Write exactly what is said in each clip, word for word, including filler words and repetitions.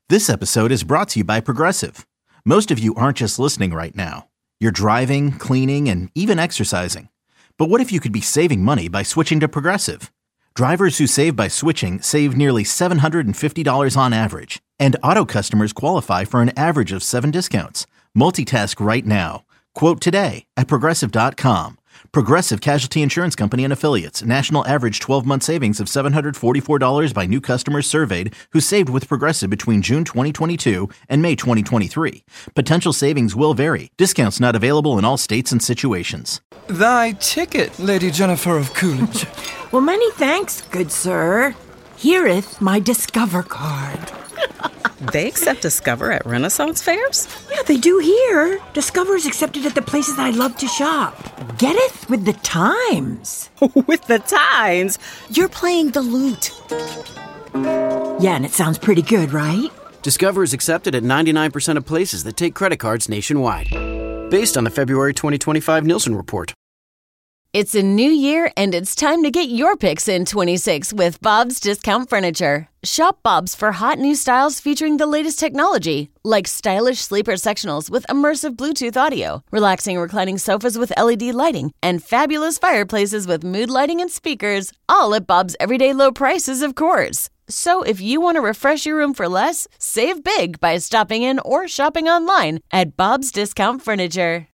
This episode is brought to you by Progressive. Most of you aren't just listening right now. You're driving, cleaning, and even exercising. But what if you could be saving money by switching to Progressive? Drivers who save by switching save nearly seven hundred fifty dollars on average. And auto customers qualify for an average of seven discounts. Multitask right now. Quote today at Progressive dot com. Progressive Casualty Insurance Company and Affiliates. National average twelve-month savings of seven hundred forty-four dollars by new customers surveyed who saved with Progressive between June twenty twenty-two and May twenty twenty-three. Potential savings will vary. Discounts not available in all states and situations. Thy ticket, Lady Jennifer of Coolidge. Well, many thanks, good sir. Hereeth my Discover card. They accept Discover at Renaissance fairs? Yeah, they do here. Discover is accepted at the places I love to shop. Getteth with the times. With the times? You're playing the lute. Yeah, and it sounds pretty good, right? Discover is accepted at ninety-nine percent of places that take credit cards nationwide. Based on the February twenty twenty-five Nielsen report. It's a new year, and it's time to get your picks in twenty-six with Bob's Discount Furniture. Shop Bob's for hot new styles featuring the latest technology, like stylish sleeper sectionals with immersive Bluetooth audio, relaxing reclining sofas with L E D lighting, and fabulous fireplaces with mood lighting and speakers, all at Bob's everyday low prices, of course. So if you want to refresh your room for less, save big by stopping in or shopping online at Bob's Discount Furniture.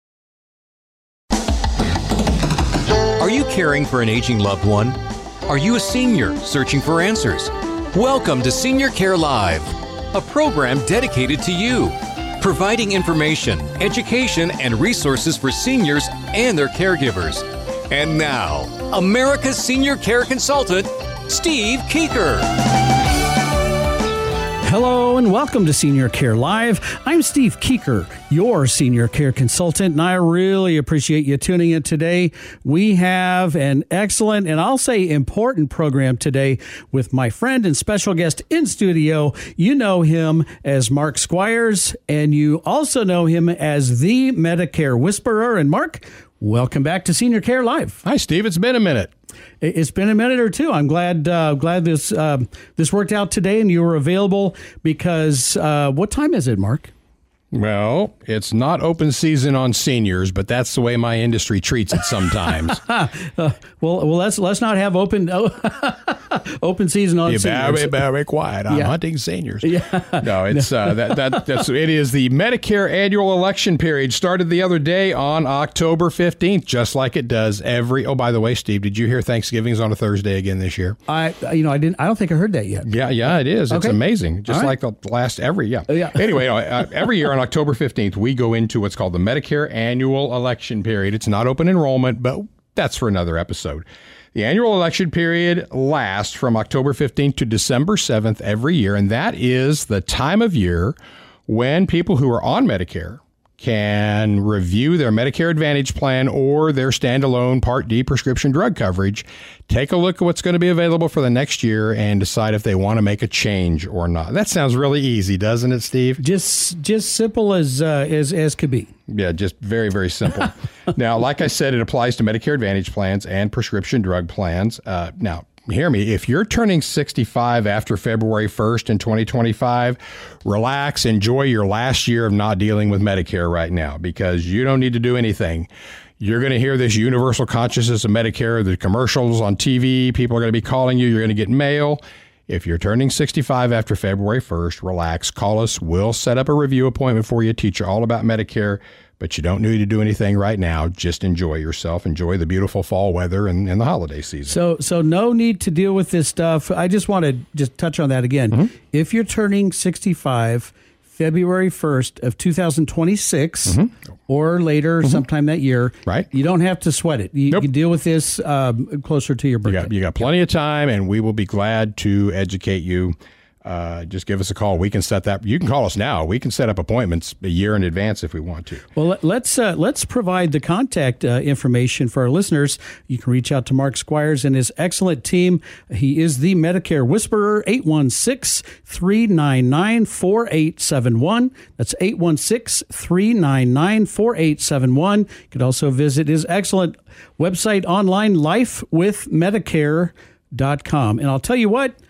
Are you caring for an aging loved one? Are you a senior searching for answers? Welcome to Senior Care Live, a program dedicated to you, providing information, education, and resources for seniors and their caregivers. And now, America's Senior Care Consultant, Steve Keeker. Hello and welcome to Senior Care Live. I'm Steve Keeker, your Senior Care Consultant, and I really appreciate you tuning in today. We have an excellent and I'll say important program today with my friend and special guest in studio. You know him as Mark Squires, and you also know him as the Medicare Whisperer. And Mark, welcome back to Senior Care Live. Hi, Steve. It's been a minute. It's been a minute or two. I'm glad uh, glad this uh, this worked out today and you were available because uh, what time is it, Mark? Well, it's not open season on seniors, but that's the way my industry treats it sometimes. uh, well, well, let's let's not have open open season on Be seniors. Very, very quiet. I'm yeah. hunting seniors. Yeah. No, it's uh, that that that's it is the Medicare annual election period. Started the other day on October fifteenth, just like it does every. Oh, by the way, Steve, did you hear Thanksgiving's on a Thursday again this year? I you know I didn't. I don't think I heard that yet. Yeah, yeah, it is. It's okay. amazing. Just right. like the last every yeah. yeah. Anyway, uh, every year on October fifteenth, we go into what's called the Medicare annual election period. It's not open enrollment, but that's for another episode. The annual election period lasts from October fifteenth to December seventh every year, and that is the time of year when people who are on Medicare can review their Medicare Advantage plan or their standalone Part D prescription drug coverage, take a look at what's going to be available for the next year, and decide if they want to make a change or not. That sounds really easy, doesn't it, Steve? Just just simple as uh, as as could be. Yeah, just very, very simple. Now, like I said, it applies to Medicare Advantage plans and prescription drug plans. Uh, now, hear me, if you're turning sixty-five after February first in twenty twenty-five, relax, enjoy your last year of not dealing with Medicare right now, because you don't need to do anything. You're going to hear this universal consciousness of Medicare, the commercials on T V, people are going to be calling you, you're going to get mail. If you're turning sixty-five after February first, relax, call us. We'll set up a review appointment for you, teach you all about Medicare, but you don't need to do anything right now. Just enjoy yourself. Enjoy the beautiful fall weather and, and the holiday season. So so no need to deal with this stuff. I just want to just touch on that again. Mm-hmm. If you're turning sixty-five February first of two thousand twenty-six mm-hmm. or later, mm-hmm. sometime that year, right? You don't have to sweat it. You nope. can deal with this um, closer to your birthday. You got, you got plenty of time, and we will be glad to educate you. Uh, just give us a call. We can set that. You can call us now. We can set up appointments a year in advance if we want to. Well, let's uh, let's provide the contact uh, information for our listeners. You can reach out to Mark Squires and his excellent team. He is the Medicare Whisperer. eight one six, three nine nine, four eight seven one. That's eight one six, three nine nine, four eight seven one. You could also visit his excellent website online, life with medicare dot com. And I'll tell you what,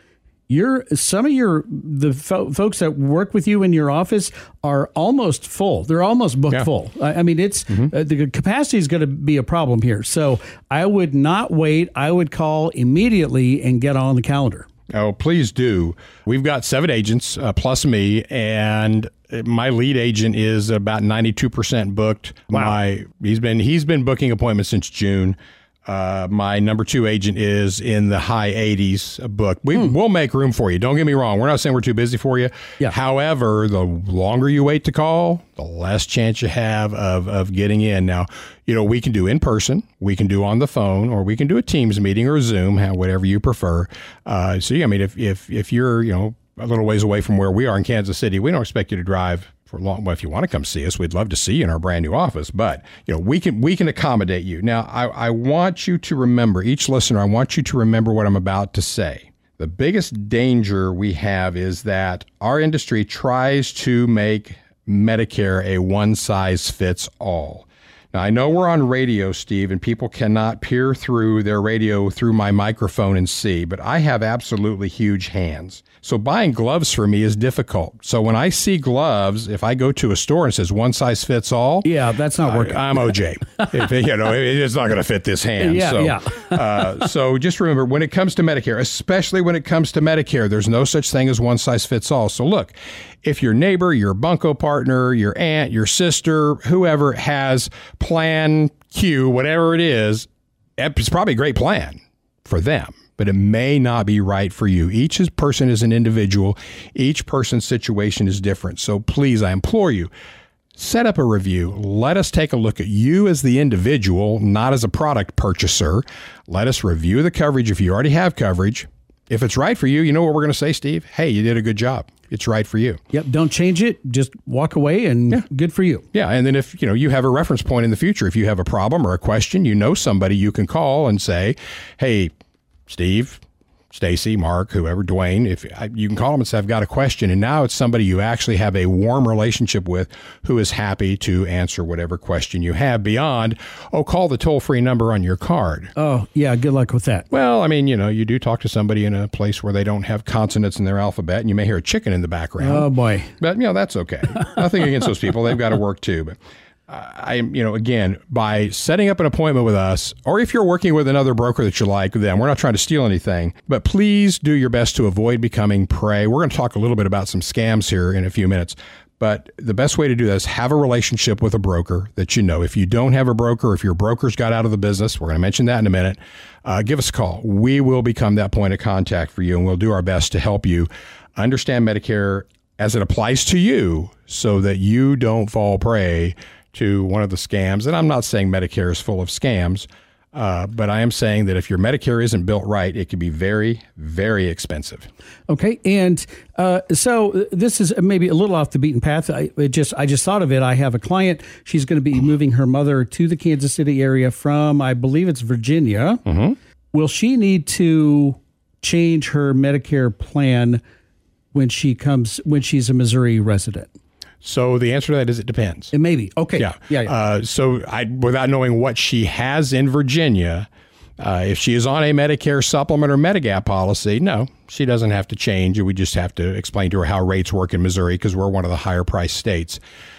You're some of your the fo- folks that work with you in your office are almost full. They're almost booked Yeah. full. I, I mean, it's Mm-hmm. uh, the capacity is going to be a problem here. So I would not wait. I would call immediately and get on the calendar. Oh, please do. We've got seven agents uh, plus me, and my lead agent is about ninety-two percent booked. Wow. My he's been he's been booking appointments since June. Uh, my number two agent is in the high eighties booked. We Hmm. will make room for you. Don't get me wrong. We're not saying we're too busy for you. Yeah. However, the longer you wait to call, the less chance you have of, of getting in. Now, you know, we can do in person, we can do on the phone, or we can do a Teams meeting or Zoom, how, whatever you prefer. Uh, so, yeah, I mean, if, if, if you're, you know, a little ways away from where we are in Kansas City, we don't expect you to drive for long. Well, if you want to come see us, we'd love to see you in our brand new office. But you know, we can we can accommodate you. Now, I, I want you to remember, each listener, I want you to remember what I'm about to say. The biggest danger we have is that our industry tries to make Medicare a one size fits all. Now, I know we're on radio, Steve, and people cannot peer through their radio through my microphone and see, but I have absolutely huge hands. So buying gloves for me is difficult. So when I see gloves, if I go to a store and it says one size fits all, Yeah, that's not working. I, I'm O J. If, you know, it- it's not going to fit this hand. Yeah, so, yeah. uh, so just remember, when it comes to Medicare, especially when it comes to Medicare, there's no such thing as one size fits all. So look, if your neighbor, your bunco partner, your aunt, your sister, whoever has Plan Q, whatever it is, it's probably a great plan for them, but it may not be right for you. Each is- person is an individual. Each person's situation is different. So please, I implore you, set up a review. Let us take a look at you as the individual, not as a product purchaser. Let us review the coverage if you already have coverage. If it's right for you, you know what we're going to say, Steve? Hey, you did a good job. It's right for you. Yep, don't change it. Just walk away and good for you. Yeah, and then if you know you have a reference point in the future, if you have a problem or a question, you know somebody you can call and say, "Hey, Steve, Stacy, Mark, whoever, Dwayne, if I, you can call them and say, I've got a question." And now it's somebody you actually have a warm relationship with who is happy to answer whatever question you have beyond, oh, call the toll-free number on your card. Oh, yeah, good luck with that. Well, I mean, you know, you do talk to somebody in a place where they don't have consonants in their alphabet, and you may hear a chicken in the background. Oh, boy. But, you know, that's okay. Nothing against those people. They've got to work too. But I, you know, again, by setting up an appointment with us, or if you're working with another broker that you like, then we're not trying to steal anything, but please do your best to avoid becoming prey. We're going to talk a little bit about some scams here in a few minutes. But the best way to do that is have a relationship with a broker that you know. If you don't have a broker, if your broker's got out of the business, we're going to mention that in a minute, uh, give us a call. We will become that point of contact for you, and we'll do our best to help you understand Medicare as it applies to you so that you don't fall prey to one of the scams. And I'm not saying Medicare is full of scams, uh, but I am saying that if your Medicare isn't built right, it can be very, very expensive. Okay, and uh, so this is maybe a little off the beaten path. I it just I just thought of it. I have a client. She's going to be moving her mother to the Kansas City area from, I believe it's Virginia. Mm-hmm. Will she need to change her Medicare plan when she comes when she's a Missouri resident? So the answer to that is it depends. It may be. Okay. Yeah. Yeah. yeah. Uh, so I, without knowing what she has in Virginia, uh, if she is on a Medicare supplement or Medigap policy, no, she doesn't have to change. We just have to explain to her how rates work in Missouri because we're one of the higher priced states.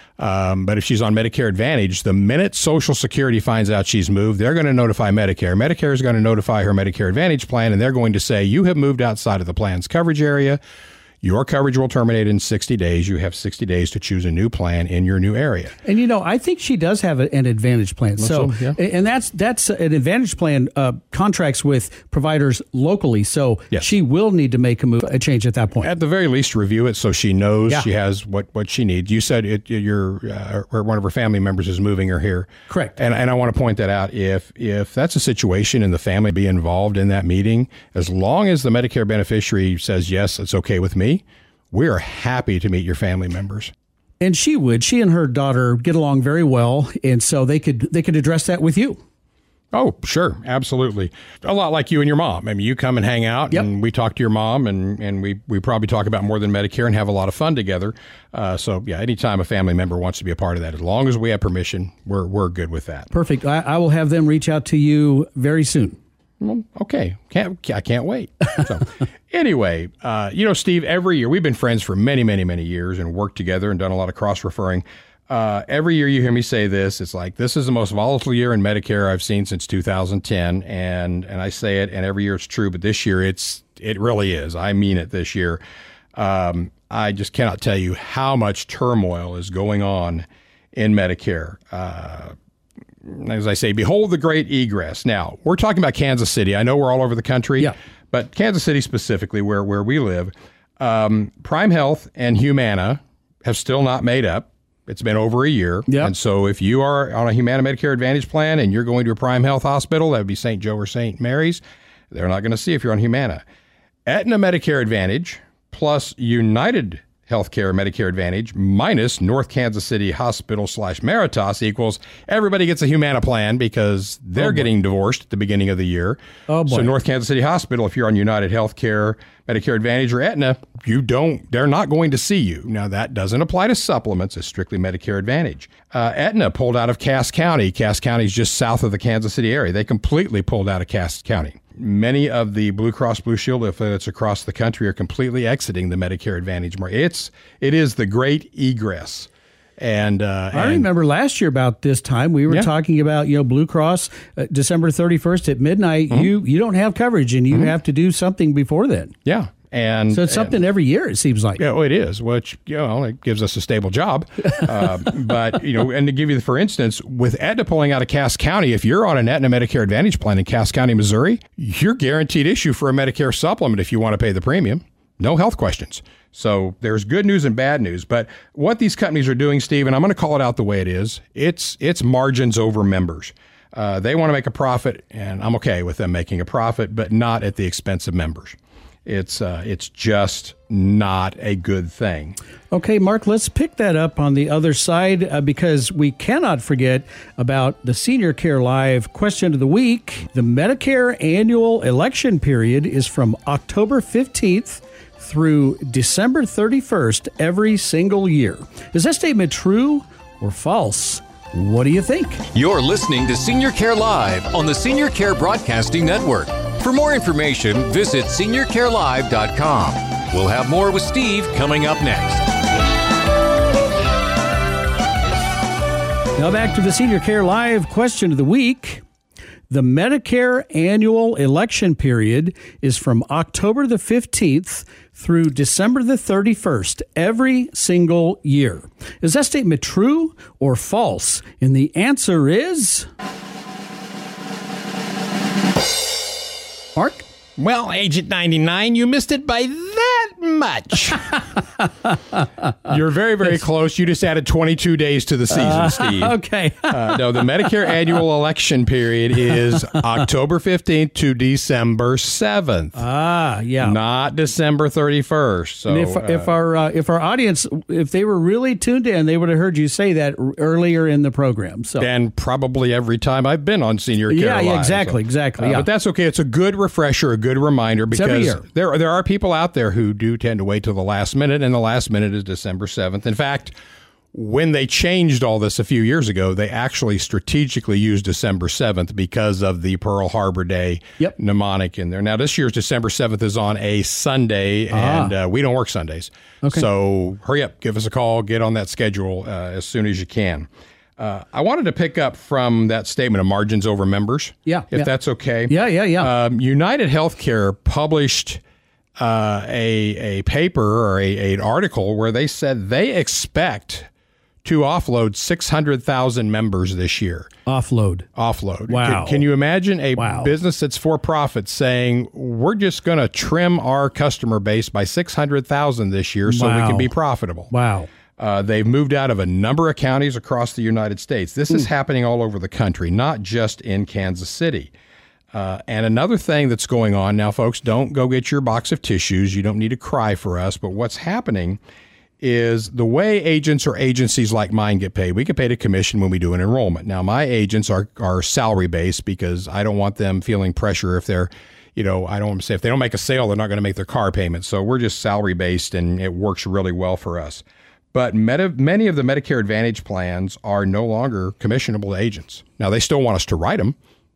Um, but if she's on Medicare Advantage, the minute Social Security finds out she's moved, they're going to notify Medicare. Medicare is going to notify her Medicare Advantage plan, and they're going to say, you have moved outside of the plan's coverage area. Your coverage will terminate in sixty days. You have sixty days to choose a new plan in your new area. And, you know, I think she does have a, an Advantage plan. So, so, yeah. and that's that's an Advantage plan uh, contracts with providers locally. So Yes. she will need to make a move, a change at that point. At the very least, review it so she knows Yeah. she has what, what she needs. You said it, your uh, or one of her family members is moving her here. Correct. And and I want to point that out. If if that's a situation and the family be involved in that meeting, as long as the Medicare beneficiary says, yes, it's okay with me, we are happy to meet your family members. And she would. She and her daughter get along very well, and so they could they could address that with you. Oh, sure. Absolutely. A lot like you and your mom. I mean, you come and hang out, Yep. and we talk to your mom, and, and we, we probably talk about more than Medicare and have a lot of fun together. Uh, so, yeah, anytime a family member wants to be a part of that, as long as we have permission, we're we're good with that. Perfect. I, I will have them reach out to you very soon. Well, okay, can't I can't wait. So, anyway, uh, you know, Steve, every year we've been friends for many, many, many years and worked together and done a lot of cross referring. Uh, every year you hear me say this, it's like, this is the most volatile year in Medicare I've seen since two thousand ten. And, and I say it, and every year it's true, but this year it's, it really is. I mean it this year. Um, I just cannot tell you how much turmoil is going on in Medicare. Uh, as I say, behold the great egress. Now, we're talking about Kansas City. I know we're all over the country, yeah. but Kansas City specifically, where, where we live, um, Prime Health and Humana have still not made up. It's been over a year. Yep. And so if you are on a Humana Medicare Advantage plan and you're going to a Prime Health hospital, that would be Saint Joe or Saint Mary's, they're not going to see if you're on Humana. Aetna Medicare Advantage plus United Healthcare Medicare Advantage minus North Kansas City Hospital slash Meritas equals everybody gets a Humana plan because they're oh getting divorced at the beginning of the year. Oh boy. So North Kansas City Hospital, if you're on United Healthcare Medicare Advantage or Aetna, you don't, they're not going to see you. Now that doesn't apply to supplements, it's strictly Medicare Advantage. Uh, Aetna pulled out of Cass County. Cass County is just south of the Kansas City area. They completely pulled out of Cass County. Many of the Blue Cross Blue Shield affiliates across the country are completely exiting the Medicare Advantage market. It's it is the great egress. And, uh, I and, remember last year about this time we were yeah. talking about, you know, Blue Cross uh, December thirty-first at midnight. Mm-hmm. You you don't have coverage and you mm-hmm. have to do something before then. Yeah. And so it's something and, every year, it seems like. Yeah, well, it is, which, you know, it gives us a stable job. uh, but, you know, and to give you the, for instance, with Aetna pulling out of Cass County, if you're on an Aetna Medicare Advantage plan in Cass County, Missouri, you're guaranteed issue for a Medicare supplement if you want to pay the premium. No health questions. So there's good news and bad news. But what these companies are doing, Steve, and I'm going to call it out the way it is, it's it's margins over members. Uh, they want to make a profit, and I'm okay with them making a profit, but not at the expense of members. It's uh, it's just not a good thing. Okay, Mark, let's pick that up on the other side uh, because we cannot forget about the Senior Care Live question of the week. The Medicare annual election period is from October fifteenth through December thirty-first every single year. Is that statement true or false? What do you think? You're listening to Senior Care Live on the Senior Care Broadcasting Network. For more information, visit senior care live dot com. We'll have more with Steve coming up next. Now back to the Senior Care Live question of the week. The Medicare annual election period is from October the fifteenth through December the thirty-first every single year. Is that statement true or false? And the answer is... Mark? Well, Agent ninety-nine, you missed it by that much. You're very, very close. You just added twenty-two days to the season, uh, Steve. Okay. uh, no, the Medicare annual election period is October fifteenth to December seventh. Ah, yeah. Not December thirty-first. So, and if, uh, if our uh, if our audience, if they were really tuned in, they would have heard you say that r- earlier in the program. So, and probably every time I've been on Senior Care yeah, Live. Yeah, exactly, so, exactly. Uh, yeah. But that's okay. It's a good refresher, a good reminder, because there there are people out there who do tend to wait till the last minute, and the last minute is December seventh. In fact, when they changed all this a few years ago, they actually strategically used December seventh because of the Pearl Harbor Day yep. mnemonic in there. Now, this year's December seventh is on a Sunday, ah. and uh, we don't work Sundays. Okay. So hurry up, give us a call, get on that schedule uh, as soon as you can. Uh, I wanted to pick up from that statement of margins over members, yeah, if yeah. that's okay. Yeah, yeah, yeah. Um, United Healthcare published uh, a a paper or a, a an article where they said they expect to offload six hundred thousand members this year. Offload. Offload. Wow. Can, can you imagine a wow. business that's for profit saying, we're just going to trim our customer base by six hundred thousand this year so wow. we can be profitable? Wow. Uh, they've moved out of a number of counties across the United States. This mm. is happening all over the country, not just in Kansas City. Uh, and another thing that's going on now, folks, don't go get your box of tissues. You don't need to cry for us. But what's happening is the way agents or agencies like mine get paid. We get paid a commission when we do an enrollment. Now, my agents are, are salary-based because I don't want them feeling pressure if they're, you know, I don't want to say if they don't make a sale, they're not going to make their car payment. So we're just salary-based, and it works really well for us. But meta, many of the Medicare Advantage plans are no longer commissionable to agents. Now, they still want us to write them.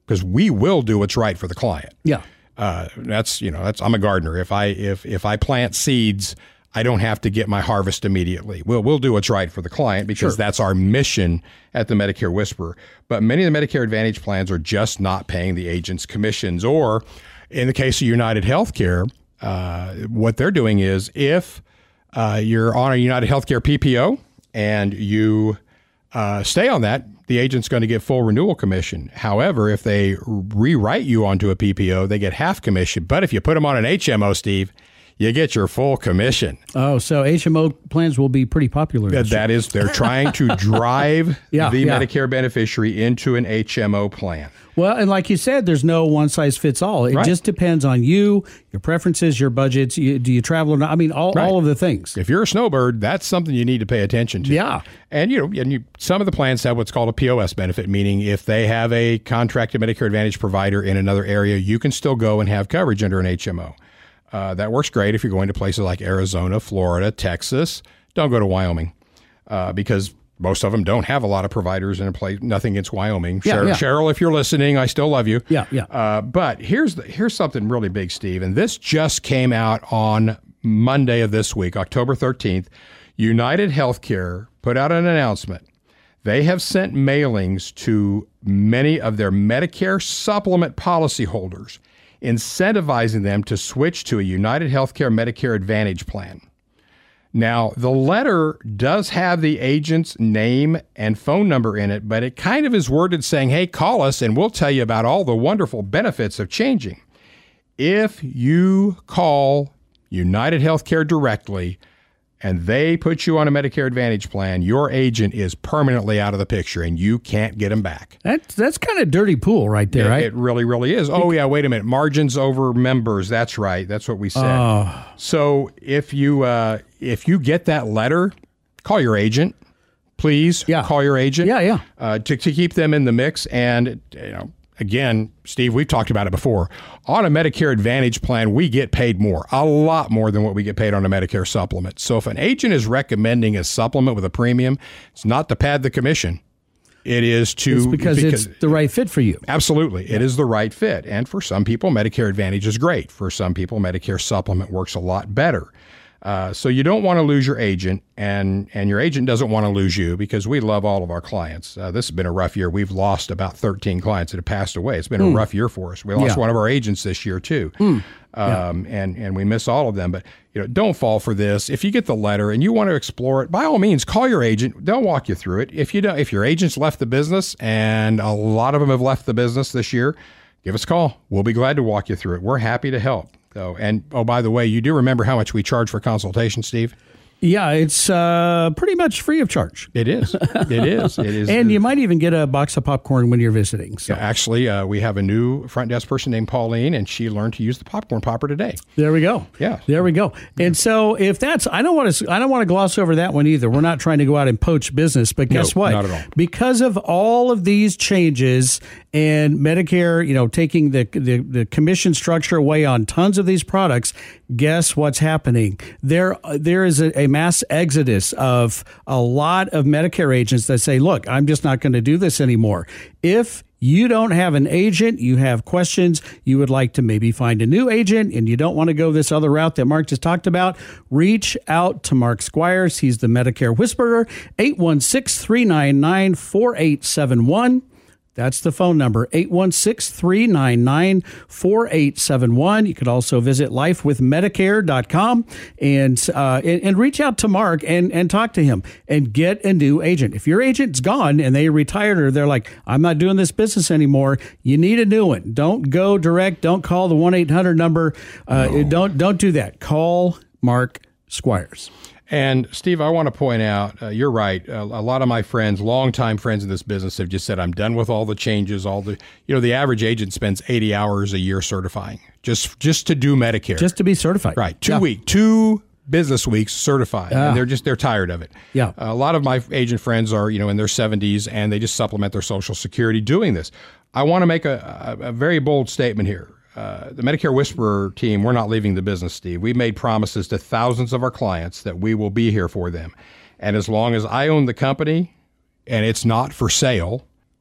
because we will do what's right for the client. Yeah. Uh, that's, you know, that's, I'm a gardener. If I, if, if I plant seeds, I don't have to get my harvest immediately. We'll, we'll do what's right for the client because Sure. that's our mission at the Medicare Whisperer. But many of the Medicare Advantage plans are just not paying the agents commissions, or in the case of United Healthcare, uh, what they're doing is if uh, you're on a United Healthcare P P O and you uh, stay on that, the agent's going to get full renewal commission. However, if they rewrite you onto a P P O, they get half commission. But if you put them on an H M O, Steve, you get your full commission. Oh, so H M O plans will be pretty popular. That, that is, they're trying to drive yeah, the yeah. Medicare beneficiary into an H M O plan. Well, and like you said, there's no one size fits all. It Right. just depends on you, your preferences, your budgets. You, do you travel or not? I mean, all, Right. all of the things. If you're a snowbird, that's something you need to pay attention to. Yeah. And you know, and you, some of the plans have what's called a P O S benefit, meaning if they have a contracted Medicare Advantage provider in another area, you can still go and have coverage under an H M O. Uh, that works great if you're going to places like Arizona, Florida, Texas. Don't go to Wyoming uh, because most of them don't have a lot of providers in a place. Nothing against Wyoming. Yeah, Cheryl, yeah. Cheryl, if you're listening, I still love you. Yeah, yeah. Uh, but here's the, here's something really big, Steve, and this just came out on Monday of this week, October thirteenth. United Healthcare put out an announcement. They have sent mailings to many of their Medicare supplement policyholders, incentivizing them to switch to a United Healthcare Medicare Advantage plan. Now, the letter does have the agent's name and phone number in it, but it kind of is worded saying, hey, call us and we'll tell you about all the wonderful benefits of changing. If you call United Healthcare directly and they put you on a Medicare Advantage plan, your agent is permanently out of the picture and you can't get them back. That's that's kind of dirty pool right there, It, right? it really, really is. Oh, yeah, wait a minute. Margins over members. That's right. That's what we said. Oh. So if you uh, if you get that letter, call your agent, please. Yeah. Call your agent. Yeah, yeah. Uh, to, to keep them in the mix. And, you know, again, Steve, we've talked about it before. On a Medicare Advantage plan, we get paid more, a lot more than what we get paid on a Medicare supplement. So if an agent is recommending a supplement with a premium, it's not to pad the commission. It is to... It's because, because it's the right fit for you. Absolutely. It is the right fit. And for some people, Medicare Advantage is great. For some people, Medicare Supplement works a lot better. Uh, so you don't want to lose your agent, and, and your agent doesn't want to lose you, because we love all of our clients. Uh, this has been a rough year. We've lost about thirteen clients that have passed away. It's been mm. a rough year for us. We lost yeah. one of our agents this year, too. Mm. Um, yeah. and, and we miss all of them. But you know, don't fall for this. If you get the letter and you want to explore it, by all means, call your agent. They'll walk you through it. If you don't, if your agent's left the business, and a lot of them have left the business this year, give us a call. We'll be glad to walk you through it. We're happy to help. So, and oh, by the way, you do remember how much we charge for consultation, Steve? Yeah, it's uh, pretty much free of charge. It is. It is. It is. And you might even get a box of popcorn when you're visiting. So. Yeah, actually, uh, we have a new front desk person named Pauline, and she learned to use the popcorn popper today. There we go. Yeah. There we go. And so if that's, I don't want to, I don't want to gloss over that one either. We're not trying to go out and poach business, but guess no, what? Not at all. Because of all of these changes and Medicare, you know, taking the, the, the commission structure away on tons of these products, guess what's happening? There, there is a, a mass exodus of a lot of Medicare agents that say, look, I'm just not going to do this anymore. If you don't have an agent, you have questions, you would like to maybe find a new agent, and you don't want to go this other route that Mark just talked about, reach out to Mark Squires. He's the Medicare Whisperer, eight one six, three nine nine, four eight seven one. That's the phone number, eight one six, three nine nine, four eight seven one. You could also visit life with medicare dot com and, uh, and and reach out to Mark and, and talk to him and get a new agent. If your agent's gone and they retired or they're like, I'm not doing this business anymore, you need a new one. Don't go direct. Don't call the one eight hundred number. Uh, no. Don't don't do that. Call Mark Squires. And Steve, I want to point out, uh, you're right. A, a lot of my friends, longtime friends in this business, have just said, I'm done with all the changes. All the, you know, the average agent spends eighty hours a year certifying just just to do Medicare, just to be certified. Right, two yeah. week, two business weeks certified, uh, and they're just they're tired of it. Yeah, a lot of my agent friends are you know in their seventies, and they just supplement their Social Security doing this. I want to make a, a, a very bold statement here. Uh, the Medicare Whisperer team, we're not leaving the business, Steve. We made promises to thousands of our clients that we will be here for them. And as long as I own the company and it's not for sale,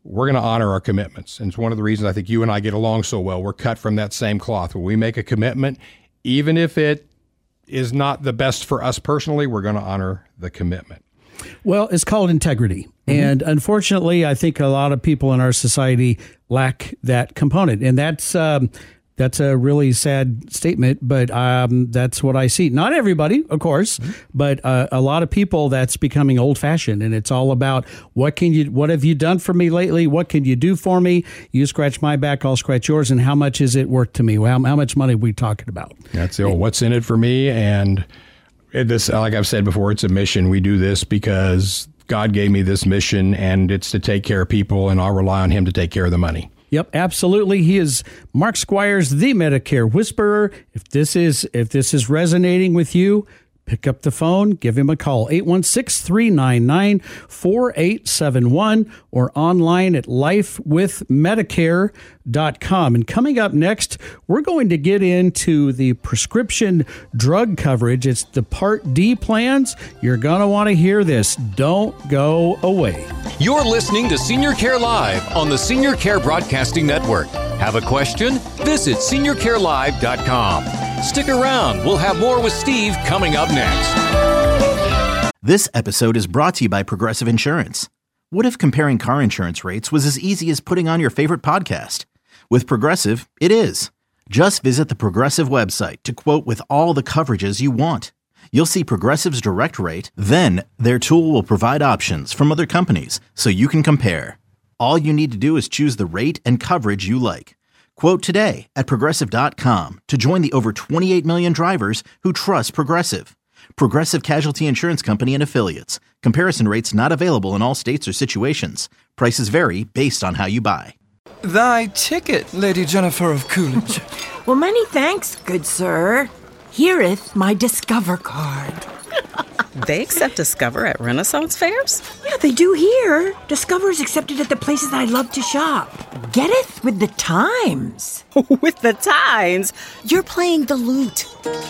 we're going to honor our commitments. And it's one of the reasons I think you and I get along so well. We're cut from that same cloth. When we make a commitment, even if it is not the best for us personally, we're going to honor the commitment. Well, it's called integrity. Mm-hmm. And unfortunately, I think a lot of people in our society lack that component. And that's um, that's a really sad statement, but um, that's what I see. Not everybody, of course, mm-hmm. but uh, a lot of people, that's becoming old-fashioned. And it's all about, what can you, what have you done for me lately? What can you do for me? You scratch my back, I'll scratch yours. And how much is it worth to me? How, how much money are we talking about? That's the old, what's in it for me? And this, like I've said before, it's a mission. We do this because God gave me this mission, and it's to take care of people, and I'll rely on him to take care of the money. Yep, absolutely. He is Mark Squires, the Medicare Whisperer. If this is if this is resonating with you, pick up the phone, give him a call, eight one six, three nine nine, four eight seven one, or online at life with medicare dot com. And coming up next, we're going to get into the prescription drug coverage. It's the Part D plans. You're going to want to hear this. Don't go away. You're listening to Senior Care Live on the Senior Care Broadcasting Network. Have a question? Visit senior care live dot com. Stick around. We'll have more with Steve coming up next. This episode is brought to you by Progressive Insurance. What if comparing car insurance rates was as easy as putting on your favorite podcast? With Progressive, it is. Just visit the Progressive website to quote with all the coverages you want. You'll see Progressive's direct rate, then their tool will provide options from other companies so you can compare. All you need to do is choose the rate and coverage you like. Quote today at progressive dot com to join the over twenty-eight million drivers who trust Progressive. Progressive Casualty Insurance Company and Affiliates. Comparison rates not available in all states or situations. Prices vary based on how you buy. Thy ticket, Lady Jennifer of Coolidge. Well, many thanks, good sir. Hereeth my Discover card. They accept Discover at Renaissance fairs? Yeah, they do here. Discover is accepted at the places I love to shop. Getteth with the times. With the times? You're playing the lute.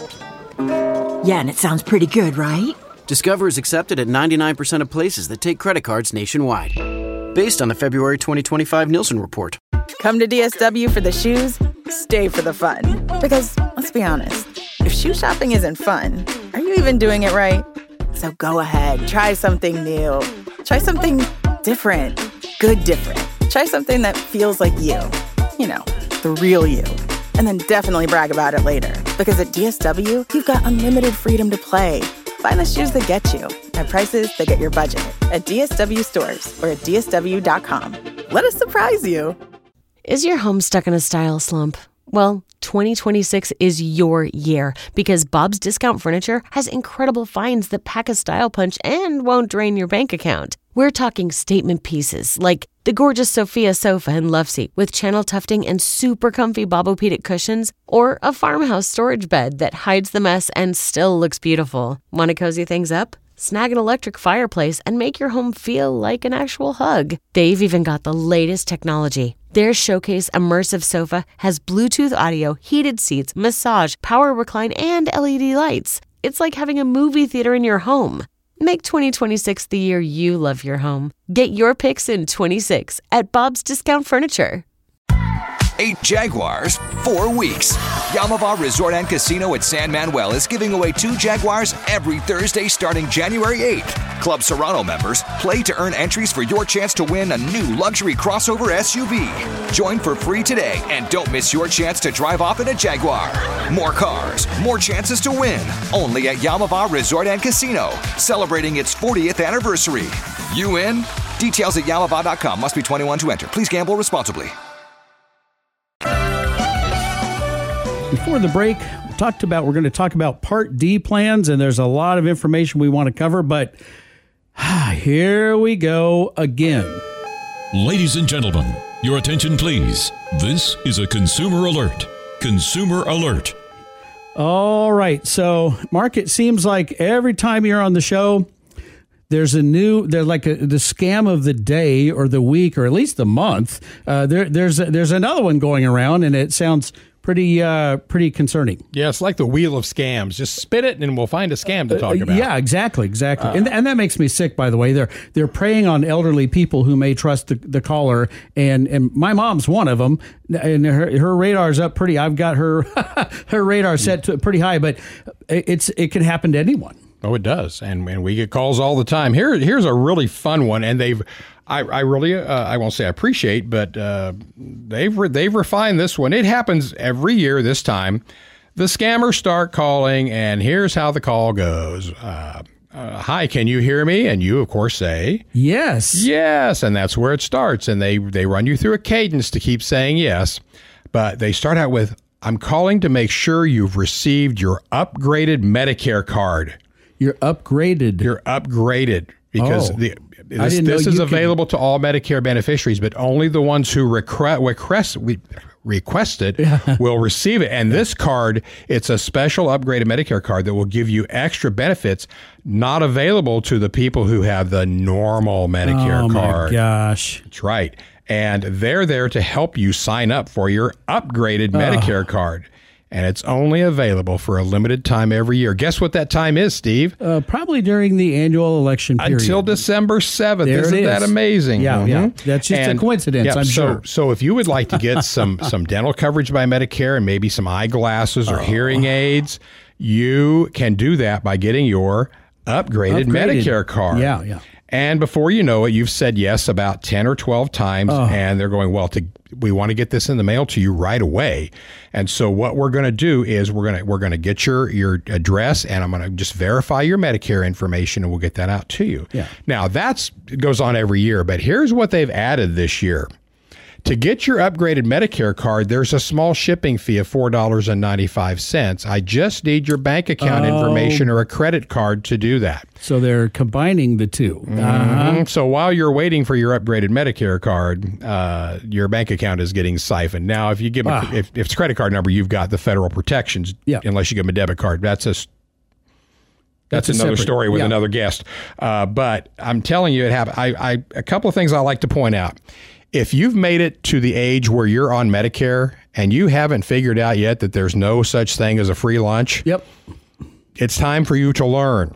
Yeah, and it sounds pretty good, right? Discover is accepted at ninety-nine percent of places that take credit cards nationwide. Based on the February twenty twenty-five Nielsen report. Come to D S W for the shoes, stay for the fun. Because, let's be honest, if shoe shopping isn't fun, are you even doing it right? So go ahead, try something new. Try something different. Good different. Try something that feels like you. You know, the real you. And then definitely brag about it later. Because at D S W, you've got unlimited freedom to play. Find the shoes that get you at prices that get your budget at D S W stores or at D S W dot com. Let us surprise you. Is your home stuck in a style slump? Well, twenty twenty-six is your year because Bob's Discount Furniture has incredible finds that pack a style punch and won't drain your bank account. We're talking statement pieces like the gorgeous Sophia sofa and love seat with channel tufting and super comfy Bobopedic cushions, or a farmhouse storage bed that hides the mess and still looks beautiful. Want to cozy things up? Snag an electric fireplace and make your home feel like an actual hug. They've even got the latest technology. Their Showcase Immersive Sofa has Bluetooth audio, heated seats, massage, power recline, and L E D lights. It's like having a movie theater in your home. Make twenty twenty-six the year you love your home. Get your picks in twenty-six at Bob's Discount Furniture. Eight Jaguars, four weeks. Yamava Resort and Casino at San Manuel is giving away two Jaguars every Thursday starting January eighth. Club Serrano members play to earn entries for your chance to win a new luxury crossover S U V. Join for free today and don't miss your chance to drive off in a Jaguar. More cars, more chances to win. Only at Yamava Resort and Casino, celebrating its fortieth anniversary. You in? Details at yamava dot com. Must be twenty-one to enter. Please gamble responsibly. Before the break, we talked about we're going to talk about Part D plans, and there's a lot of information we want to cover, but ah, here we go again. Ladies and gentlemen, your attention please. This is a consumer alert. Consumer alert. All right. So, Mark, it seems like every time you're on the show, there's a new, there's like a, the scam of the day or the week or at least the month. Uh, there, there's, there's another one going around, and it sounds pretty uh, pretty concerning. Yeah, it's like the wheel of scams. Just spit it, and we'll find a scam to talk Uh, about. yeah, exactly, exactly. Uh, and, and that makes me sick, by the way. They're they're preying on elderly people who may trust the, the caller, and, and my mom's one of them, and her, her radar's up pretty. I've got her her radar set to pretty high, but it's it can happen to anyone. Oh, it does, and and we get calls all the time. Here, here's a really fun one, and they've, I, I really, uh, I won't say I appreciate, but uh, they've re- they've refined this one. It happens every year. This time, the scammers start calling, and here's how the call goes. Uh, uh, Hi, can you hear me? And you, of course, say yes, yes, and that's where it starts. And they they run you through a cadence to keep saying yes, but they start out with, "I'm calling to make sure you've received your upgraded Medicare card." You're upgraded. You're upgraded because Oh. the, I this, didn't know this is you available to all Medicare beneficiaries, but only the ones who request, request, we, request it will receive it. And this card, it's a special upgraded Medicare card that will give you extra benefits not available to the people who have the normal Medicare oh card. my gosh. That's right. And they're there to help you sign up for your upgraded Medicare card. And it's only available for a limited time every year. Guess what that time is, Steve? Uh, probably during the annual election period. Until December seventh. There Isn't it is. that amazing? Yeah, Mhm. yeah. That's just a coincidence, I'm so, sure. So if you would like to get some, some dental coverage by Medicare and maybe some eyeglasses or hearing aids, you can do that by getting your upgraded, Upgraded. Medicare card. Yeah, yeah. And before you know it, you've said yes about ten or twelve times, Oh. and they're going, well, to, we want to get this in the mail to you right away. And so what we're going to do is we're going to we're going to get your, your address, and I'm going to just verify your Medicare information, and we'll get that out to you. Yeah. Now, that's it goes on every year, but here's what they've added this year. To get your upgraded Medicare card, there's a small shipping fee of four dollars and ninety-five cents. I just need your bank account Oh. information or a credit card to do that. So they're combining the two. Uh-huh. Mhm. So while you're waiting for your upgraded Medicare card, uh, your bank account is getting siphoned. Now, if you give them, Ah. if, if it's a credit card number, you've got the federal protections. Yeah. Unless you give them a debit card, that's a s- that's, That's a another separate- story with yeah. another guest. Uh, but I'm telling you, it happened. I, I a couple of things I like to point out. If you've made it to the age where you're on Medicare and you haven't figured out yet that there's no such thing as a free lunch, Yep. it's time for you to learn.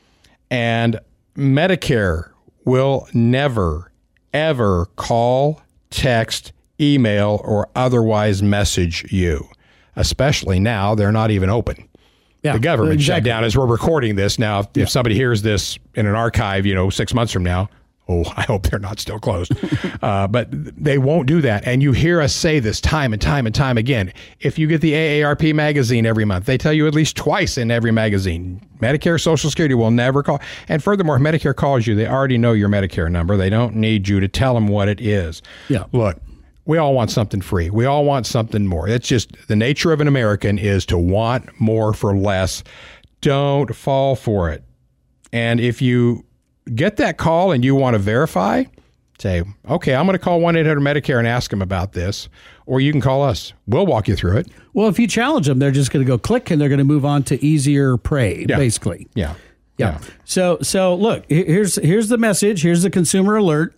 And Medicare will never, ever call, text, email, or otherwise message you, especially now they're not even open. Yeah, The government shut exactly. down as we're recording this. Now, if, if somebody hears this in an archive, you know, six months from now, oh, I hope they're not still closed. uh, but they won't do that. And you hear us say this time and time and time again. If you get the A A R P magazine every month, they tell you at least twice in every magazine, Medicare, Social Security will never call. And furthermore, if Medicare calls you, they already know your Medicare number. They don't need you to tell them what it is. Yeah. Look, we all want something free. We all want something more. It's just the nature of an American is to want more for less. Don't fall for it. And if you get that call and you want to verify, say, okay, I'm going to call one eight hundred Medicare and ask them about this. Or you can call us. We'll walk you through it. Well, if you challenge them, they're just going to go click and they're going to move on to easier prey, Yeah. basically. Yeah. Yeah. So, so look, he- here's here's the message. Here's the consumer alert.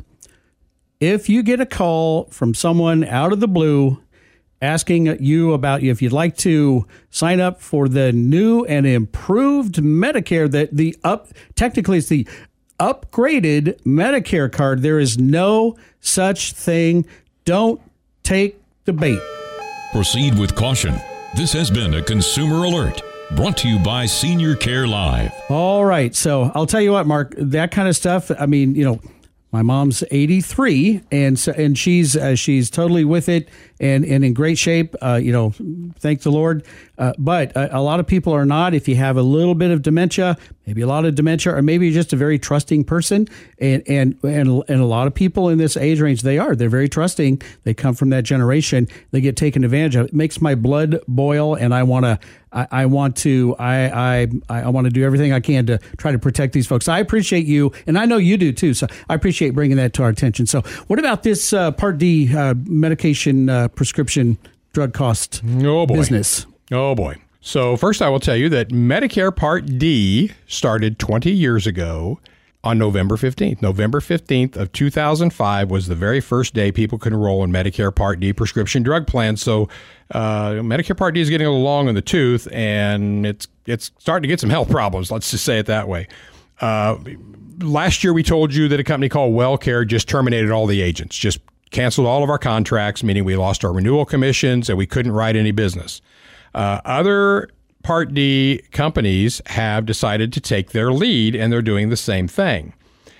If you get a call from someone out of the blue asking you about if you'd like to sign up for the new and improved Medicare, that the up technically it's the upgraded Medicare card, there is no such thing. Don't take the bait. Proceed with caution. This has been a Consumer Alert, brought to you by Senior Care Live. All right. So I'll tell you what, Mark, that kind of stuff. I mean, you know, my mom's eighty-three, and so, and she's uh, she's totally with it and, and in great shape. Uh, you know, thank the Lord. Uh, but a, a lot of people are not. If you have a little bit of dementia, maybe a lot of dementia, or maybe you're just a very trusting person, and and and and a lot of people in this age range, they are. They're very trusting. They come from that generation. They get taken advantage of. It makes my blood boil, and I want to. I, I want to. I I I want to do everything I can to try to protect these folks. I appreciate you, and I know you do too. So I appreciate bringing that to our attention. So what about this uh, Part D uh, medication uh, prescription drug cost oh boy. business? Oh, boy. So first I will tell you that Medicare Part D started twenty years ago on November fifteenth. November fifteenth of two thousand five was the very first day people could enroll in Medicare Part D prescription drug plans. So uh, Medicare Part D is getting a little long in the tooth, and it's it's starting to get some health problems. Let's just say it that way. Uh, last year, we told you that a company called WellCare just terminated all the agents, just canceled all of our contracts, meaning we lost our renewal commissions and we couldn't write any business. Uh, other Part D companies have decided to take their lead, and they're doing the same thing.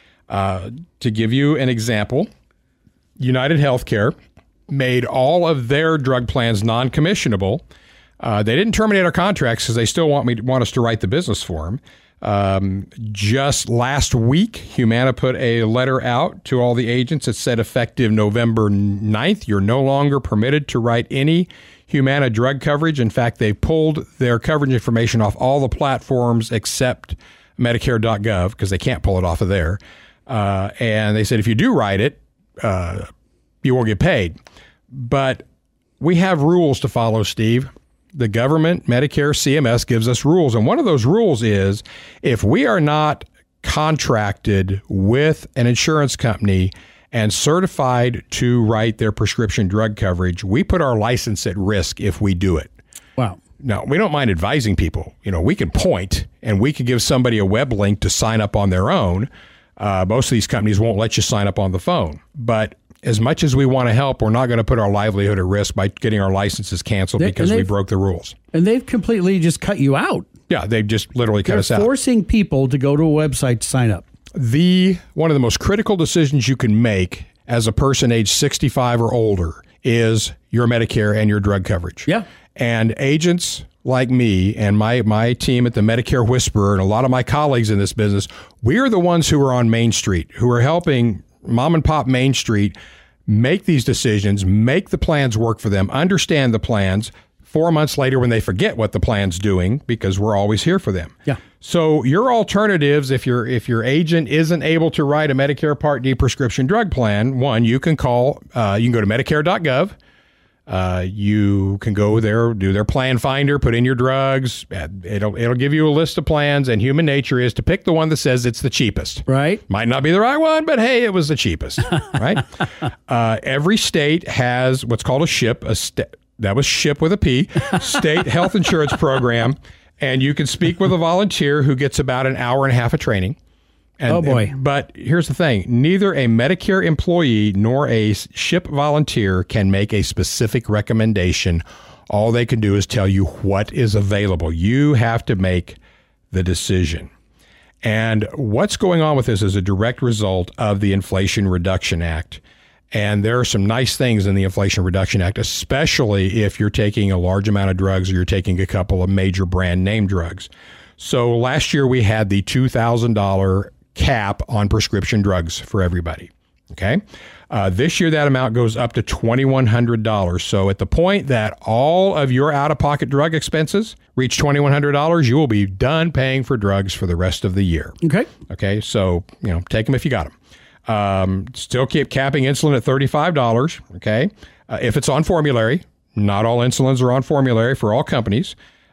Uh, to give you an example, United Healthcare made all of their drug plans non-commissionable. Uh, they didn't terminate our contracts because they still want me to, want us to write the business for them. Um, just last week, Humana put a letter out to all the agents that said effective November ninth, you're no longer permitted to write any Humana drug coverage. In fact, they pulled their coverage information off all the platforms except Medicare dot gov because they can't pull it off of there. Uh, and they said if you do write it, uh, you won't get paid. But we have rules to follow, Steve. The government, Medicare, C M S gives us rules. And one of those rules is if we are not contracted with an insurance company and certified to write their prescription drug coverage, we put our license at risk if we do it. Wow. Now, we don't mind advising people. You know, we can point and we can give somebody a web link to sign up on their own. Uh, most of these companies won't let you sign up on the phone. But as much as we want to help, we're not going to put our livelihood at risk by getting our licenses canceled they, because we broke the rules. And they've completely just cut you out. Yeah, they've just literally cut They're us out. Forcing people to go to a website to sign up. The one of the most critical decisions you can make as a person age sixty-five or older is your Medicare and your drug coverage. Yeah. And agents like me and my, my team at the Medicare Whisperer and a lot of my colleagues in this business, we are the ones who are on Main Street, who are helping mom and pop Main Street make these decisions, make the plans work for them, understand the plans. Four months later when they forget what the plan's doing, because we're always here for them. Yeah. So your alternatives, if your if your agent isn't able to write a Medicare Part D prescription drug plan, one, you can call, uh, you can go to Medicare dot gov. Uh, you can go there, do their plan finder, put in your drugs. It'll it'll give you a list of plans, and human nature is to pick the one that says it's the cheapest. Right. Might not be the right one, but hey, it was the cheapest. Right. Uh, every state has what's called a SHIP, a st- that was SHIP with a P, state health insurance program, and you can speak with a volunteer who gets about an hour and a half of training. And, oh, boy. And, but here's the thing. Neither a Medicare employee nor a SHIP volunteer can make a specific recommendation. All they can do is tell you what is available. You have to make the decision. And what's going on with this is a direct result of the Inflation Reduction Act. And there are some nice things in the Inflation Reduction Act, especially if you're taking a large amount of drugs or you're taking a couple of major brand name drugs. So last year we had the two thousand dollars cap on prescription drugs for everybody. Okay. Uh, this year, that amount goes up to twenty-one hundred dollars. So at the point that all of your out-of-pocket drug expenses reach twenty-one hundred dollars, you will be done paying for drugs for the rest of the year. Okay. Okay. So, you know, take them if you got them. Um, still keep capping insulin at thirty-five dollars. Okay. Uh, if it's on formulary, not all insulins are on formulary for all companies.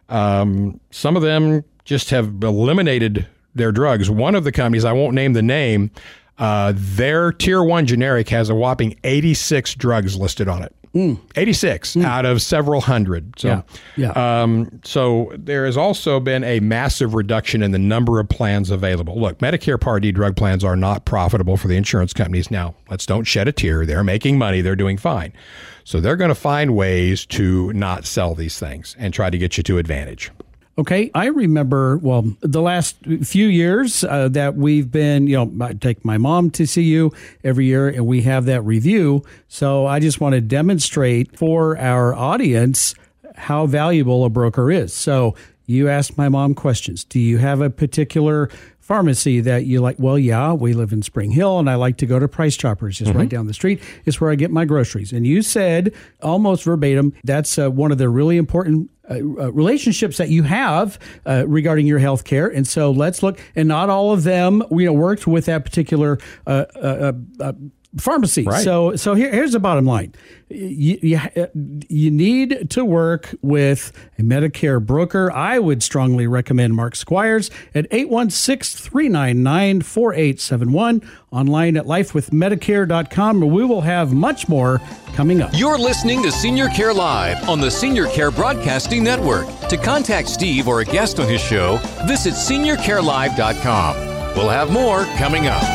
Um, some of them just have eliminated their drugs. One of the companies, I won't name the name, uh, their tier one generic has a whopping eighty-six drugs listed on it. Mm. eighty-six mm. out of several hundred. So, yeah. Yeah. Um, so there has also been a massive reduction in the number of plans available. Look, Medicare Part D drug plans are not profitable for the insurance companies. Now, let's don't shed a tear. They're making money. They're doing fine. So they're going to find ways to not sell these things and try to get you to advantage. Okay, I remember, well, the last few years uh, that we've been, you know, I take my mom to see you every year and we have that review. So I just want to demonstrate for our audience how valuable a broker is. So you asked my mom questions. Do you have a particular pharmacy that you like? Well, yeah, we live in Spring Hill and I like to go to Price Choppers, just mm-hmm. right down the street. It's where I get my groceries. And you said almost verbatim, that's uh, one of the really important Uh, uh, relationships that you have uh, regarding your health care. And so let's look, and not all of them, you know, worked with that particular uh, uh, uh, pharmacy. Right. So so here, here's the bottom line. You, you, you need to work with a Medicare broker. I would strongly recommend Mark Squires at eight one six, three nine nine, four eight seven one, online at life with medicare dot com. We will have much more coming up. You're listening to Senior Care Live on the Senior Care Broadcasting Network. To contact Steve or a guest on his show, visit senior care live dot com. We'll have more coming up.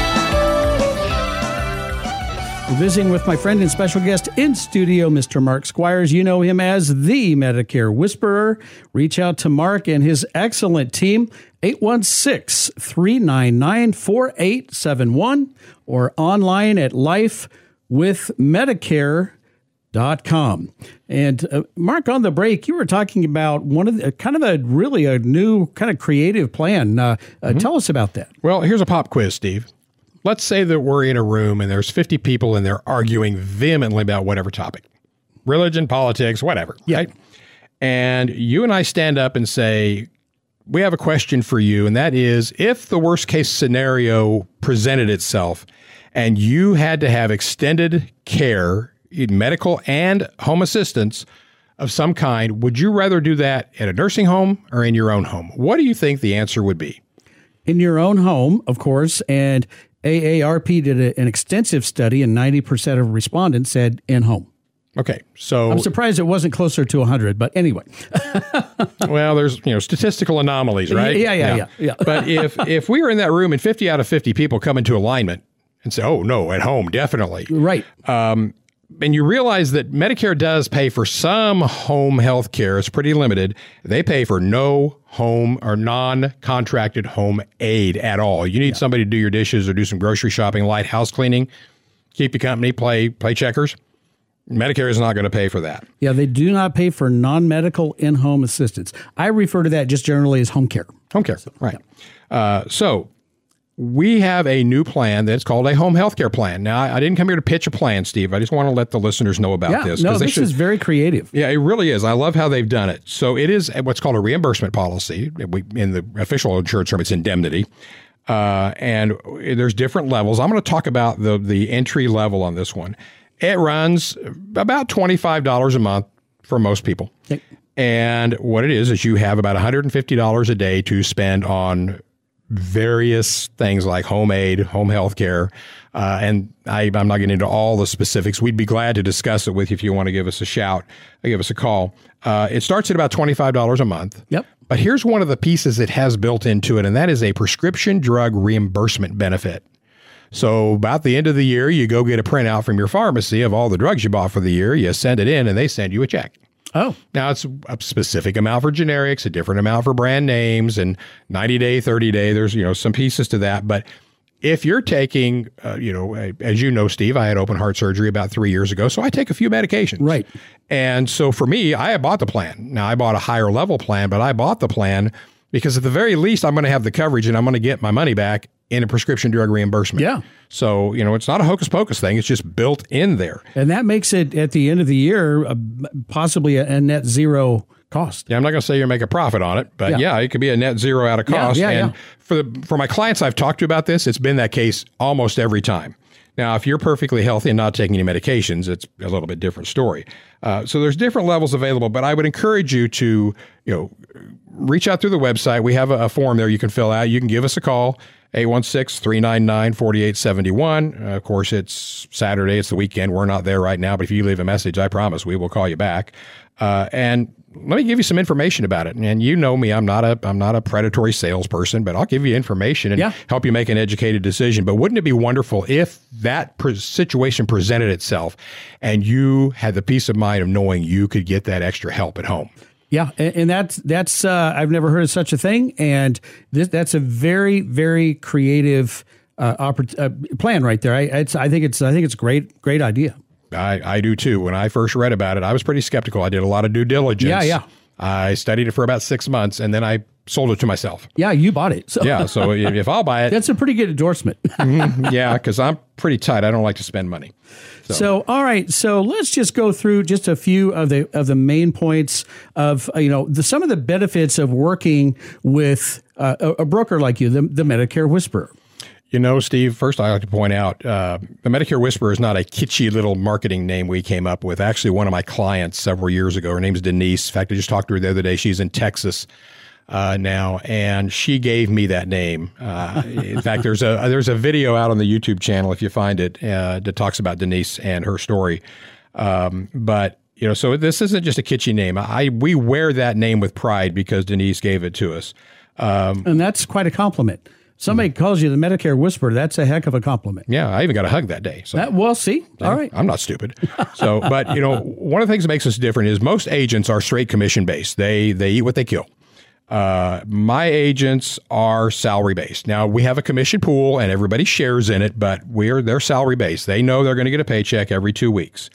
We're visiting with my friend and special guest in studio, Mister Mark Squires. You know him as the Medicare Whisperer. Reach out to Mark and his excellent team, eight one six, three nine nine, four eight seven one, or online at life with medicare dot com. And uh, Mark, on the break, you were talking about one of the kind of a really a new kind of creative plan. Uh, uh, mm-hmm. Tell us about that. Well, here's a pop quiz, Steve. Let's say that we're in a room and there's fifty people and they're arguing vehemently about whatever topic, religion, politics, whatever. Yeah. Right? And you and I stand up and say, we have a question for you. And that is, if the worst case scenario presented itself and you had to have extended care, medical and home assistance of some kind, would you rather do that at a nursing home or in your own home? What do you think the answer would be? In your own home, of course. And A A R P did a, an extensive study, and ninety percent of respondents said in-home. Okay, so I'm surprised it wasn't closer to one hundred, but anyway. Well, there's you know statistical anomalies, right? Yeah, yeah, yeah. yeah, yeah. But if if we were in that room and fifty out of fifty people come into alignment and say, "Oh no, at home, definitely," right? Um, and you realize that Medicare does pay for some home health care. It's pretty limited. They pay for no home or non-contracted home aid at all. You need yeah. somebody to do your dishes or do some grocery shopping, light house cleaning, keep you company, play play checkers. Medicare is not going to pay for that. Yeah, they do not pay for non-medical in-home assistance. I refer to that just generally as home care. Home care, so, right. Yeah. Uh, so we have a new plan that's called a home health care plan. Now, I, I didn't come here to pitch a plan, Steve. I just want to let the listeners know about yeah, this. No, this should, is very creative. Yeah, it really is. I love how they've done it. So it is what's called a reimbursement policy. We, in the official insurance term, it's indemnity. Uh, and there's different levels. I'm going to talk about the the entry level on this one. It runs about twenty-five dollars a month for most people. Okay. And what it is, is you have about one hundred fifty dollars a day to spend on various things like home aid, home health care. Uh, and I, I'm not getting into all the specifics. We'd be glad to discuss it with you if you want to give us a shout or give us a call. Uh, it starts at about twenty-five dollars a month. Yep. But here's one of the pieces it has built into it, and that is a prescription drug reimbursement benefit. So about the end of the year, you go get a printout from your pharmacy of all the drugs you bought for the year. You send it in, and they send you a check. Oh. Now, it's a specific amount for generics, a different amount for brand names, and ninety day, thirty day. There's, you know, some pieces to that. But if you're taking, uh, you know, as you know, Steve, I had open heart surgery about three years ago, so I take a few medications. Right. And so for me, I bought the plan. Now, I bought a higher level plan, but I bought the plan because at the very least, I'm going to have the coverage and I'm going to get my money back in a prescription drug reimbursement. Yeah. So, you know, it's not a hocus pocus thing. It's just built in there. And that makes it, at the end of the year, uh, possibly a, a net zero cost. Yeah, I'm not going to say you make a profit on it, but yeah. yeah, it could be a net zero out of cost. Yeah, yeah, and yeah. for the, for my clients I've talked to about this, it's been that case almost every time. Now, if you're perfectly healthy and not taking any medications, it's a little bit different story. Uh, so there's different levels available, but I would encourage you to, you know, reach out through the website. We have a, a form there you can fill out. You can give us a call, eight one six, three nine nine, four eight seven one. Uh, of course, it's Saturday. It's the weekend. We're not there right now, but if you leave a message, I promise we will call you back. Uh, and let me give you some information about it. And you know me, I'm not a I'm not a predatory salesperson, but I'll give you information and yeah. help you make an educated decision. But wouldn't it be wonderful if that pre- situation presented itself and you had the peace of mind of knowing you could get that extra help at home? Yeah, and, and that's that's uh, I've never heard of such a thing, and this, that's a very very creative uh, oppor- uh, plan right there. I it's, I think it's I think it's a great great idea. I, I do too. When I first read about it, I was pretty skeptical. I did a lot of due diligence. Yeah, yeah. I studied it for about six months, and then I sold it to myself. Yeah, you bought it. So. Yeah, so if, if I'll buy it. That's a pretty good endorsement. mm-hmm, yeah, because I'm pretty tight. I don't like to spend money. So. so, all right. So let's just go through just a few of the of the main points of, you know, the, some of the benefits of working with uh, a, a broker like you, the, the Medicare Whisperer. You know, Steve, first I like to point out uh, the Medicare Whisperer is not a kitschy little marketing name we came up with. Actually, one of my clients several years ago, her name's Denise. In fact, I just talked to her the other day. She's in Texas uh, now, and she gave me that name. Uh, in fact, there's a there's a video out on the YouTube channel, if you find it, uh, that talks about Denise and her story. Um, but you know, so this isn't just a kitschy name. I we wear that name with pride because Denise gave it to us. Um, and that's quite a compliment. Somebody mm-hmm. calls you the Medicare Whisperer. That's a heck of a compliment. Yeah, I even got a hug that day. So that, well, see, all right. I'm not stupid. So, but you know, one of the things that makes us different is most agents are straight commission based. They they eat what they kill. Uh, my agents are salary based. Now we have a commission pool and everybody shares in it, but we're they're salary based. They know they're going to get a paycheck every two weeks.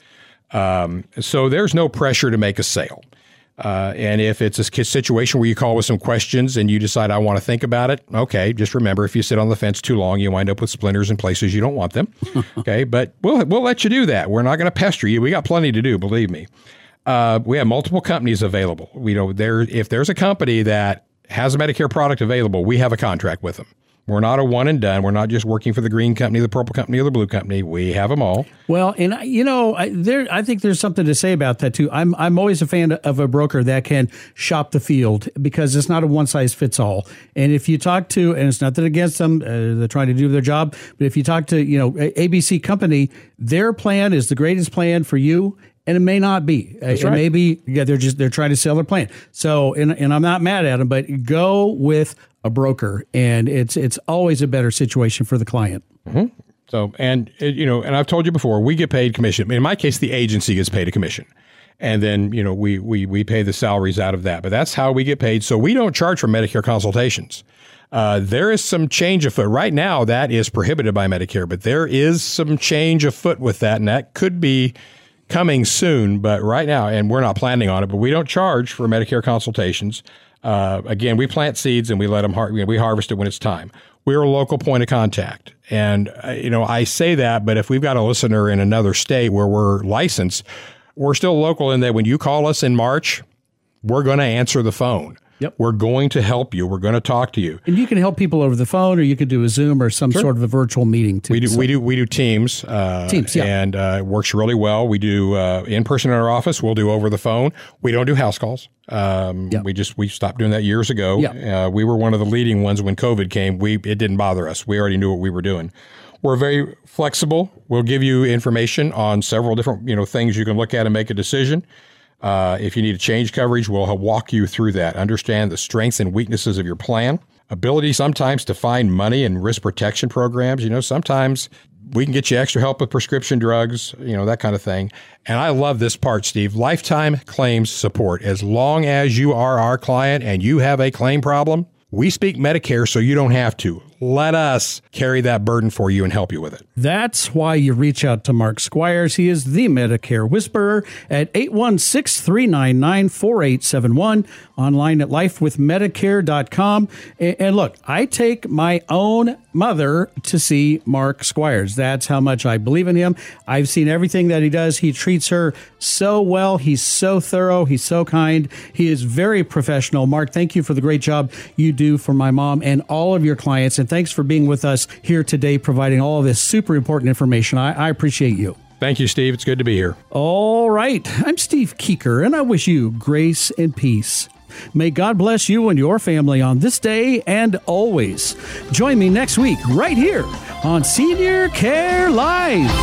Um, so there's no pressure to make a sale. Uh, and if it's a situation where you call with some questions and you decide I want to think about it, okay, just remember if you sit on the fence too long, you wind up with splinters in places you don't want them. Okay, but we'll we'll let you do that. We're not going to pester you. We got plenty to do, believe me. Uh, we have multiple companies available. We know there if there's a company that has a Medicare product available, we have a contract with them. We're not a one and done. We're not just working for the green company, the purple company, or the blue company. We have them all. Well, and you know, I, there, I think there's something to say about that too. I'm, I'm always a fan of a broker that can shop the field because it's not a one size fits all. And if you talk to, and it's nothing against them, uh, they're trying to do their job. But if you talk to, you know, A B C company, their plan is the greatest plan for you. And it may not be. That's it right. may be. Yeah, they're just they're trying to sell their plan. So, and and I'm not mad at them, but go with a broker, and it's it's always a better situation for the client. Mm-hmm. So, and it, you know, and I've told you before, we get paid commission. In my case, the agency gets paid a commission, and then you know we we we pay the salaries out of that. But that's how we get paid. So we don't charge for Medicare consultations. Uh, there is some change afoot right now that is prohibited by Medicare, but there is some change afoot with that, and that could be coming soon, but right now, and we're not planning on it, but we don't charge for Medicare consultations. Uh, again, we plant seeds and we let them, har- we harvest it when it's time. We're a local point of contact. And, uh, you know, I say that, but if we've got a listener in another state where we're licensed, we're still local in that when you call us in March, we're going to answer the phone. Yep. We're going to help you. We're going to talk to you. And you can help people over the phone, or you can do a Zoom or some Sure. sort of a virtual meeting too. We do, so. we do, we do Teams. Uh, Teams, yeah. And uh, it works really well. We do uh, in person in our office. We'll do over the phone. We don't do house calls. Um, Yeah. We just we stopped doing that years ago. Yeah. Uh, we were one of the leading ones when COVID came. We it didn't bother us. We already knew what we were doing. We're very flexible. We'll give you information on several different you know things you can look at and make a decision. Uh, if you need to change coverage, we'll walk you through that. Understand the strengths and weaknesses of your plan. Ability sometimes to find money and risk protection programs. You know, sometimes we can get you extra help with prescription drugs, you know, that kind of thing. And I love this part, Steve. Lifetime claims support. As long as you are our client and you have a claim problem, we speak Medicare so you don't have to. Let us carry that burden for you and help you with it. That's why you reach out to Mark Squires. He is the Medicare Whisperer at eight one six, three nine nine, four eight seven one, online at life with medicare dot com. And look, I take my own mother to see Mark Squires. That's how much I believe in him. I've seen everything that he does. He treats her so well. He's so thorough. He's so kind. He is very professional. Mark, thank you for the great job you do for my mom and all of your clients. And thanks for being with us here today, providing all of this super important information. I, I appreciate you. Thank you, Steve. It's good to be here. All right. I'm Steve Keeker, and I wish you grace and peace. May God bless you and your family on this day and always. Join me next week right here on Senior Care Live.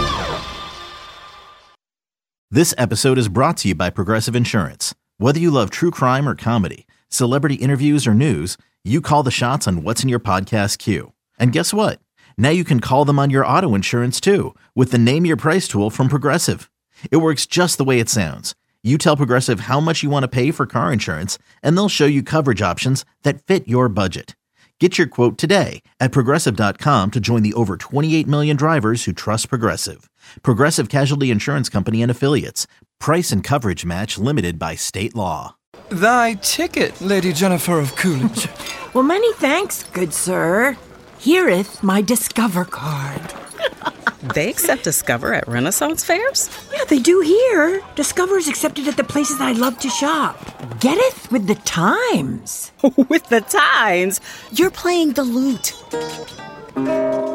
This episode is brought to you by Progressive Insurance. Whether you love true crime or comedy, celebrity interviews or news, you call the shots on what's in your podcast queue. And guess what? Now you can call them on your auto insurance too with the Name Your Price tool from Progressive. It works just the way it sounds. You tell Progressive how much you want to pay for car insurance, and they'll show you coverage options that fit your budget. Get your quote today at Progressive dot com to join the over twenty-eight million drivers who trust Progressive. Progressive Casualty Insurance Company and Affiliates. Price and coverage match limited by state law. Thy ticket, Lady Jennifer of Coolidge. Well, many thanks, good sir. Hereeth my Discover card. They accept Discover at Renaissance fairs? Yeah, they do here. Discover is accepted at the places I love to shop. Getteth with the times. With the times? You're playing the lute.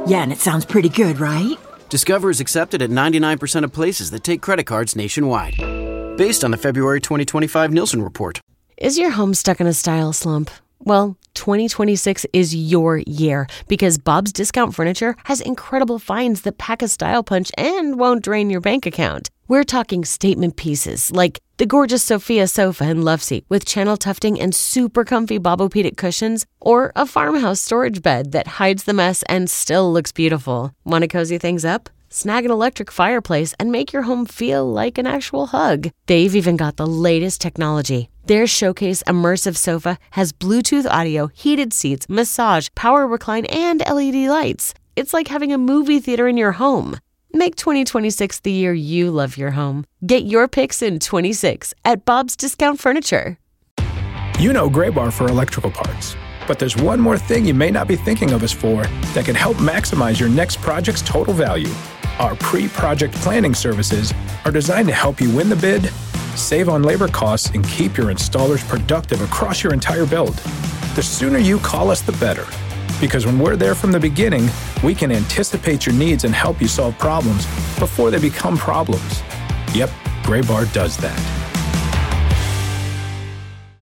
Yeah, and it sounds pretty good, right? Discover is accepted at ninety-nine percent of places that take credit cards nationwide. Based on the February twenty twenty-five Nielsen report. Is your home stuck in a style slump? Well, twenty twenty-six is your year because Bob's Discount Furniture has incredible finds that pack a style punch and won't drain your bank account. We're talking statement pieces like the gorgeous Sophia sofa and love seat with channel tufting and super comfy Bobopedic cushions, or a farmhouse storage bed that hides the mess and still looks beautiful. Want to cozy things up? Snag an electric fireplace and make your home feel like an actual hug. They've even got the latest technology. Their Showcase Immersive Sofa has Bluetooth audio, heated seats, massage, power recline, and L E D lights. It's like having a movie theater in your home. Make twenty twenty-six the year you love your home. Get your picks in twenty-six at Bob's Discount Furniture. You know Graybar for electrical parts, but there's one more thing you may not be thinking of us for that can help maximize your next project's total value. Our pre-project planning services are designed to help you win the bid, save on labor costs, and keep your installers productive across your entire build. The sooner you call us, the better. Because when we're there from the beginning, we can anticipate your needs and help you solve problems before they become problems. Yep, Graybar does that.